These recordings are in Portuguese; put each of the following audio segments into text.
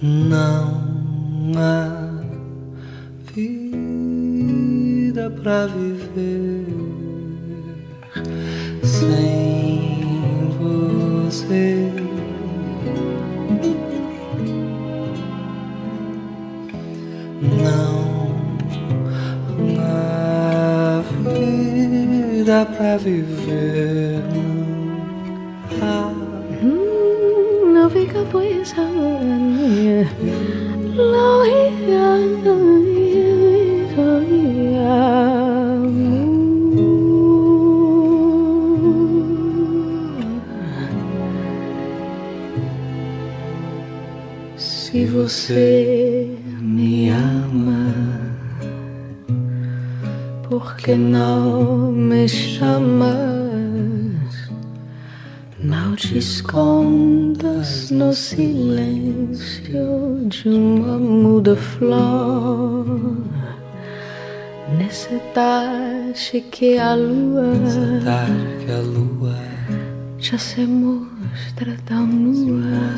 Não há vida pra viver sem você. Não há vida pra viver. Não há. No fica pues lo Se você me ama, por que não me chamas? Não te escondas no silêncio de uma muda flor, nessa tarde que a lua já se mostra tão nua.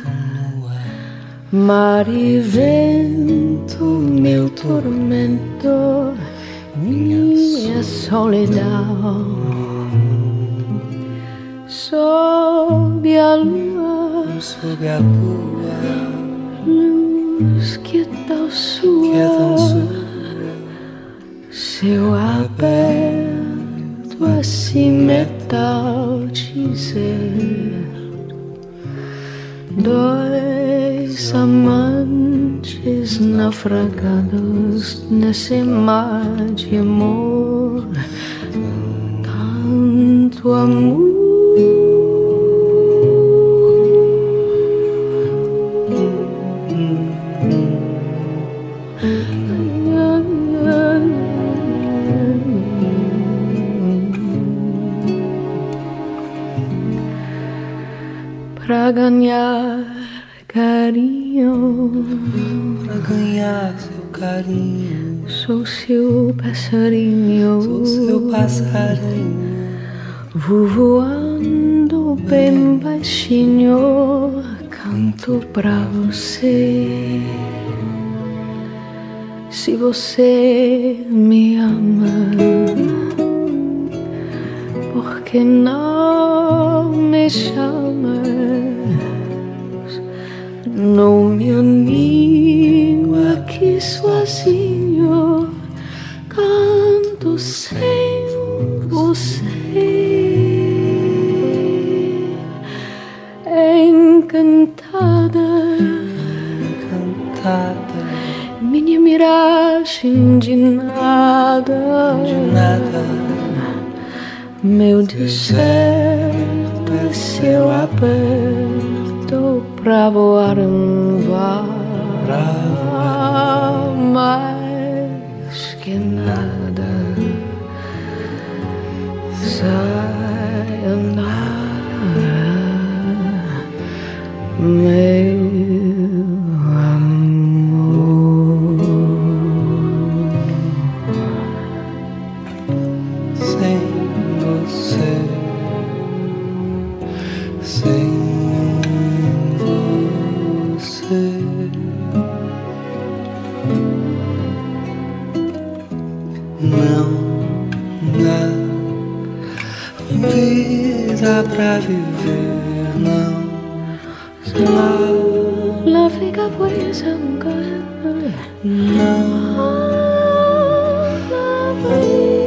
Mar e vento, meu tormento, minha solidão. Sob a lua, luz que é tão sua, céu aberto, assim metal dizer. Dois amantes naufragados nesse mar de amor, tanto amor. Pra ganhar carinho, pra ganhar seu carinho, sou seu passarinho, vou voando bem baixinho, canto pra você. Se você me ama, por que não me chamas? No meu ninho aqui sozinho, canto sem você. Encantada, minha miragem de nada, meu deserto é céu aberto pra voar mais que nada. Sai andar, meu amor. Sem você, sem você, não dá vida pra viver, não. La fica pues ancora, Não.